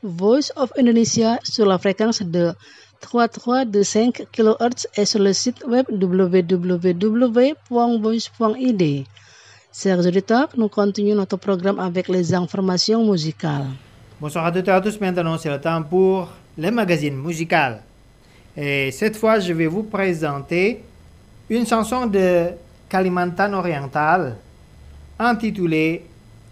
Voice of Indonesia sur la fréquence de 3325 kHz et sur le site web www.voice.id. Chers auditeurs, nous continuons notre programme avec les informations musicales. Bonsoir à toutes et à tous, maintenant c'est le temps pour le magazine musical. Et cette fois, je vais vous présenter une chanson de Kalimantan oriental intitulée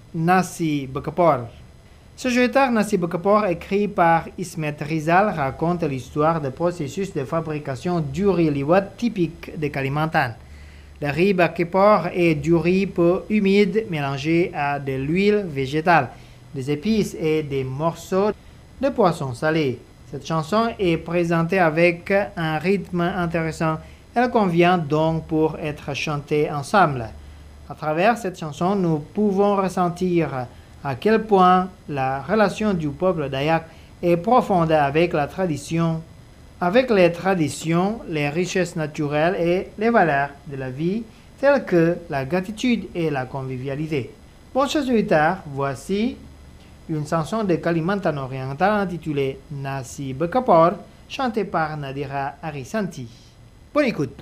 Nasi Bekepor. Ce joueur Nasi Bekepor, écrit par Ismet Rizal, raconte l'histoire du processus de fabrication du riz liwat typique de Kalimantan. Le riz Bekepor est du riz peu humide mélangé à de l'huile végétale, des épices et des morceaux de poisson salé. Cette chanson est présentée avec un rythme intéressant. Elle convient donc pour être chantée ensemble. À travers cette chanson, nous pouvons ressentir à quel point la relation du peuple Dayak est profonde avec la tradition, avec les traditions, les richesses naturelles et les valeurs de la vie, telles que la gratitude et la convivialité. Bon, chers auditeurs, voici une chanson de Kalimantan oriental intitulée Nasi Bekepor, chantée par Nadira Arisanti. Bonne écoute.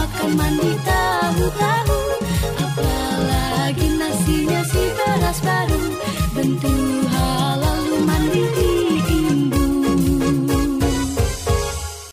Apalagi nasinya si beras baru.